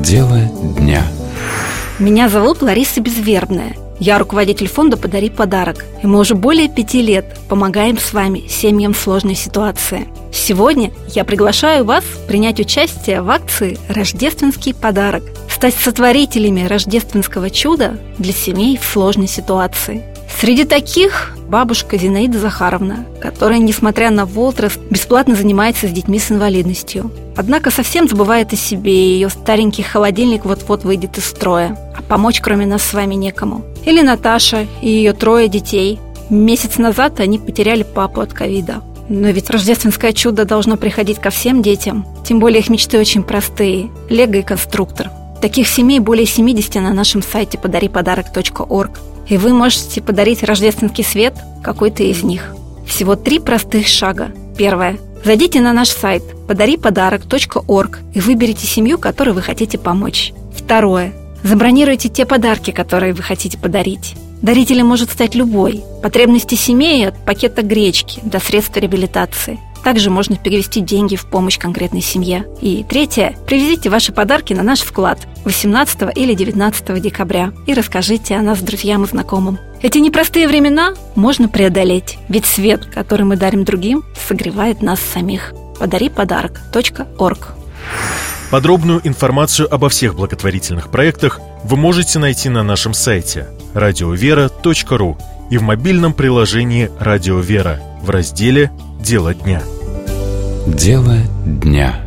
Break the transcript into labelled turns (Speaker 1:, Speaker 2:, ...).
Speaker 1: Дело дня.
Speaker 2: Меня зовут Лариса Безвербная. Я руководитель фонда «Подари подарок». И мы уже более 5 лет помогаем с вами семьям в сложной ситуации. Сегодня я приглашаю вас принять участие в акции «Рождественский подарок», стать сотворителями рождественского чуда для семей в сложной ситуации. Среди таких бабушка Зинаида Захаровна, которая, несмотря на возраст, бесплатно занимается с детьми с инвалидностью. Однако совсем забывает о себе, и ее старенький холодильник вот-вот выйдет из строя. А помочь кроме нас с вами некому. Или Наташа и ее 3 детей. Месяц назад они потеряли папу от ковида. Но ведь рождественское чудо должно приходить ко всем детям. Тем более их мечты очень простые. Лего и конструктор. Таких семей более 70 на нашем сайте подариподарок.орг. И вы можете подарить рождественский свет какой-то из них. Всего 3 простых шага. Первое. Зайдите на наш сайт подариподарок.орг и выберите семью, которой вы хотите помочь. Второе. Забронируйте те подарки, которые вы хотите подарить. Дарителем может стать любой. Потребности семьи от пакета гречки до средств реабилитации. Также можно перевести деньги в помощь конкретной семье. И третье. Привезите ваши подарки на наш вклад 18 или 19 декабря и расскажите о нас друзьям и знакомым. Эти непростые времена можно преодолеть, ведь свет, который мы дарим другим, согревает нас самих. подариподарок.орг.
Speaker 3: Подробную информацию обо всех благотворительных проектах вы можете найти на нашем сайте radiovera.ru и в мобильном приложении «Радио Вера» в разделе «Дело дня».
Speaker 1: Дело дня.